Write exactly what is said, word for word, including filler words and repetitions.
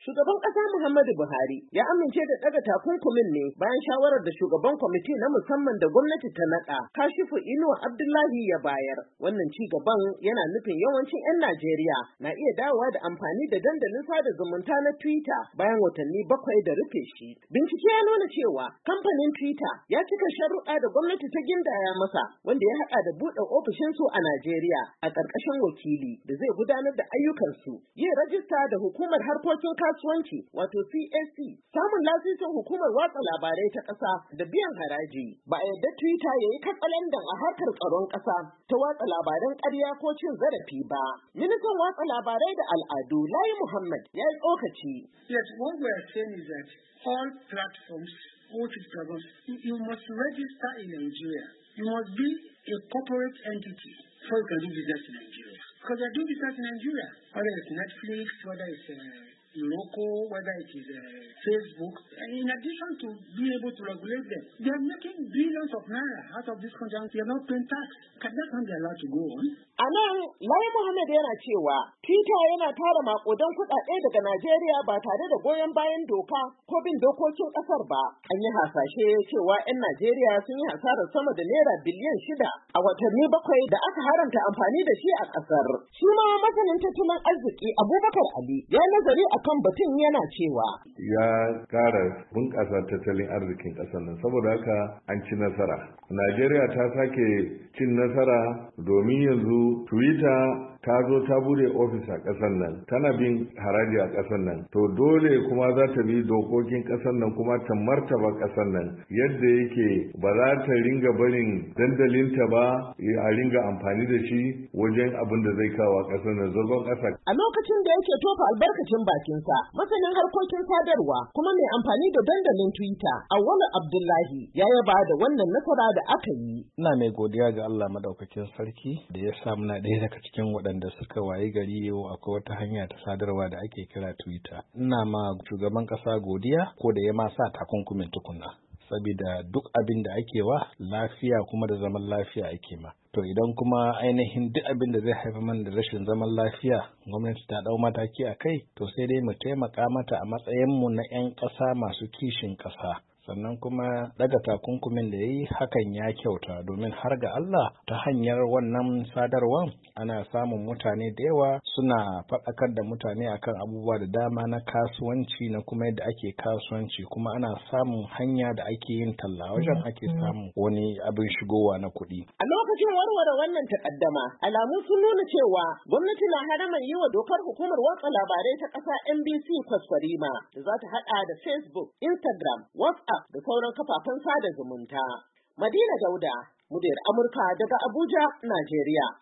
Shugaban ƙasa Muhammadu Buhari ya amince da ɗaga takunkumin ne bayan shawarar da shugaban kwamiti na musamman da gwamnati ta naɗa Kashifu Inuwa Abdullahi ya bayar. Wannan ci gaban yana nufin yawancin 'yan Najeriya na iya dawowa da amfani da dandalin sada zumunta na Twitter bayan watanni bakwai da rufe shi. Bincike ya nuna cewa kamfanin Twitter ya cika sharuɗa da gwamnati ta gindaya masa, wanda ya haɗa da buɗe ofishinsu a Najeriya a ƙarƙashin wakili da zai gudanar da ayyukansu, yin rajista da hukumar harkokin kasuwanci wato C A C, samun lasisin hukumar watsa labarai ta ƙasa da biyan haraji. Ba a yarda Twitter ya yi katsalandan a harkar tsaron ƙasa ta watsa labaran ƙarya ko cin zarafi ba. Ministan watsa labarai da al'adu Lai Muhammad ya yi tsokaci. Yes, what we are saying is that all platforms, all platforms, you must register in Nigeria. You must be a corporate entity before you can do business in Nigeria. Because they do business in Nigeria, whether it's Netflix, whether it's uh, local, whether it is uh, Facebook. And in addition to being able to regulate them, they are making billions of naira out of this country and they are not paying tax. Can that not be allowed to go on? A nan, Lai Muhammad yana cewa Twitter yana tara maƙudan kuɗaɗe daga Najeriya ba tare da goyon bayan doka ko bin dokokin ƙasar ba. An yi hasashe cewa 'yan Najeriya sun yi hasarar sama da naira biliyan shida a watanni bakwai da aka haramta amfani da shi a ƙasar. Shi ma masanin tattalin arziki Abubakar Ali ya nazari akan batun yana cewa ya ƙara bunƙasa tattalin arzikin ƙasar nan, saboda haka an ci nasara. Najeriya ta sake cin nasara domin yanzu Twitter ta zo ta bude ofis a ƙasar nan, tana bin haraji a ƙasar nan, to dole kuma za ta bi dokokin ƙasar nan kuma ta martaba ƙasar nan yadda yake, ba za ta ringa barin dandalinta ba a ringa amfani da shi wajen abin da zai kawo ƙasar nan zagon ƙasa. A lokacin da yake tofa albarkacin bakinsa, masanin harkokin sadarwa kuma mai amfani da dandalin Twitter, Auwalu Abdullahi, ya yaba da wannan nasara da aka yi. Ina mai godiya ga Allah madaukakin sarki da ya sa muna ɗaya daga cikin waɗanda suka wayi gari yau akwai wata hanya ta sadarwa da ake kira Twitter. Ina ma shugaban ƙasa godiya ko da ya ma sa takunkumin tukunna. Saboda duk abin da ake wa lafiya kuma da zaman lafiya ake ma. To idan kuma ainihin duk abin da zai haifar mana da rashin zaman lafiya gwamnati ta ɗau mataki a kai, to sai dai mu taimaka mata a matsayinmu na 'yan ƙasa masu kishin ƙasa. Sannan kuma daga takunkumin da ya yi hakan ya kyauta, domin har ga Allah ta hanyar wannan sadarwar ana samun mutane da yawa suna faɗakar da mutane akan abubuwa da dama na kasuwanci na kuma yadda ake kasuwanci, kuma ana samun hanya da ake yin talla wajen ake samun wani abin shigowa na kuɗi. A lokacin warware wannan takaddama, alamu sun nuna cewa gwamnati na haramar yi wa dokar hukumar watsa labarai ta ƙasa N B C kwaskwarima da za ta haɗa da Facebook, Instagram, WhatsApp da sauran kafafen sada zumunta. Madina Dauda, muryar Amurka daga Abuja, Najeriya.